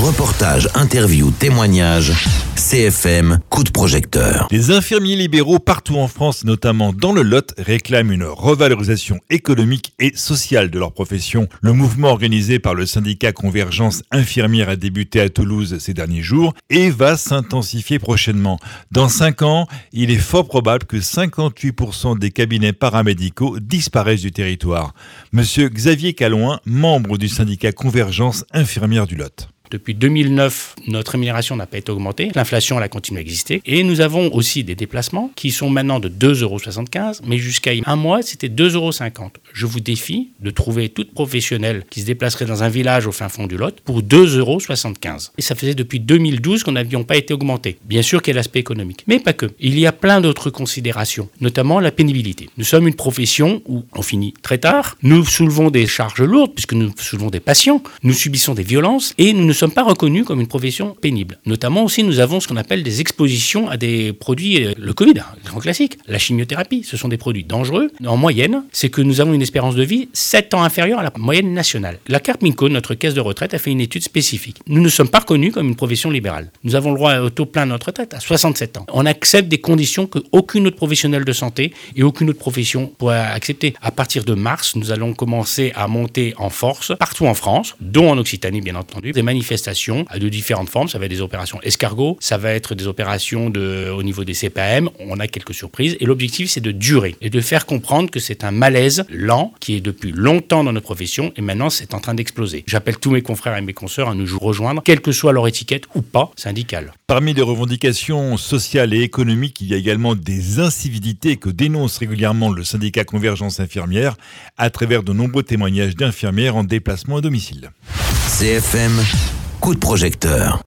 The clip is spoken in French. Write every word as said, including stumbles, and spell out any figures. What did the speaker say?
Reportages, interviews, témoignages, C F M, coup de projecteur. Les infirmiers libéraux partout en France, notamment dans le Lot, réclament une revalorisation économique et sociale de leur profession. Le mouvement organisé par le syndicat Convergence Infirmière a débuté à Toulouse ces derniers jours et va s'intensifier prochainement. Dans cinq ans, il est fort probable que cinquante-huit pour cent des cabinets paramédicaux disparaissent du territoire. Monsieur Xavier Calouin, membre du syndicat Convergence Infirmière du Lot. Depuis deux mille neuf, notre rémunération n'a pas été augmentée. L'inflation, elle a continué à exister. Et nous avons aussi des déplacements qui sont maintenant de deux euros soixante-quinze, mais jusqu'à un mois, c'était deux euros cinquante. Je vous défie de trouver toute professionnelle qui se déplacerait dans un village au fin fond du Lot pour deux euros soixante-quinze. Et ça faisait depuis deux mille douze qu'on n'avions pas été augmenté. Bien sûr qu'il y a l'aspect économique, mais pas que. Il y a plein d'autres considérations, notamment la pénibilité. Nous sommes une profession où on finit très tard. Nous soulevons des charges lourdes puisque nous soulevons des patients. Nous subissons des violences et nous ne sommes pas reconnus comme une profession pénible. Notamment aussi, nous avons ce qu'on appelle des expositions à des produits, le Covid, grand classique, la chimiothérapie, ce sont des produits dangereux. En moyenne, c'est que nous avons une espérance de vie sept ans inférieure à la moyenne nationale. La Carmignac, notre caisse de retraite, a fait une étude spécifique. Nous ne sommes pas reconnus comme une profession libérale. Nous avons le droit au taux plein de notre retraite à soixante-sept ans. On accepte des conditions qu'aucune autre professionnelle de santé et aucune autre profession pourrait accepter. À partir de mars, nous allons commencer à monter en force partout en France, dont en Occitanie bien entendu, des manifestations de différentes formes. Ça va être des opérations escargots, ça va être des opérations de, au niveau des C P A M. On a quelques surprises et l'objectif, c'est de durer et de faire comprendre que c'est un malaise lent qui est depuis longtemps dans notre profession et maintenant c'est en train d'exploser. J'appelle tous mes confrères et mes consoeurs à nous rejoindre, quelle que soit leur étiquette ou pas syndicale. Parmi les revendications sociales et économiques, il y a également des incivilités que dénonce régulièrement le syndicat Convergence Infirmière à travers de nombreux témoignages d'infirmières en déplacement à domicile. C F M, coup de projecteur.